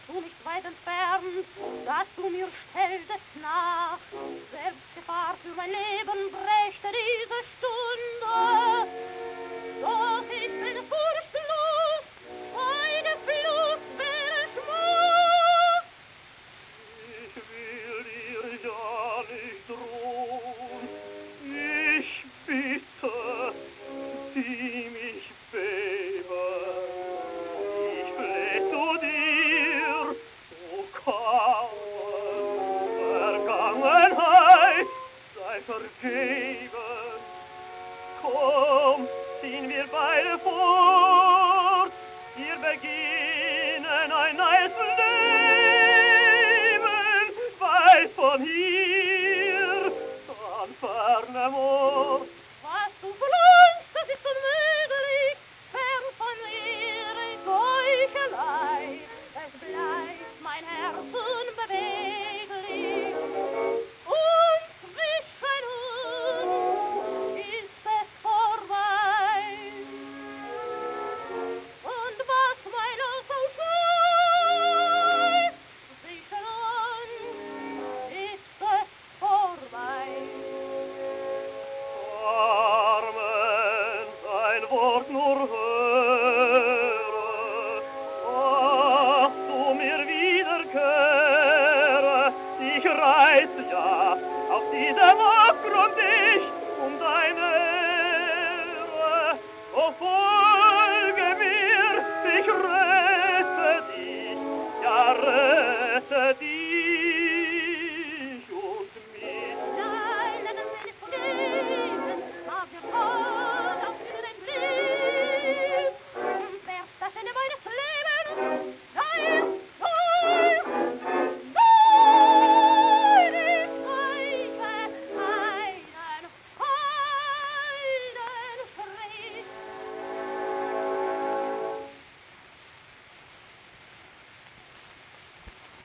du nicht weit entfernt, dass du mir stelltest nach. Selbstgefahr für mein Leben brächte diese Stunde. Doch ich bin furchtlos, meine Flucht wäre Schmach. Ich will dir ja nicht drohen, ich bitte, sieh mich beben. Ich fleh zu dir, o Kaum, Vergangenheit sei vergeben. Komm, ziehen wir beide fort, wir beginnen ein neues Leben, weit von hier, an fernem Ort. Was du verlangst, das ist unmöglich, fern von mir ist Heuchelei. Es bleibt mein Herz unbeweglich, und zwischen uns ist es vorbei. Und was mein Los auch schreibt, zwischen uns ist es vorbei. Armen, dein Wort nur höre, ach, du mir wiederkehre, ich reiz ja auf diesem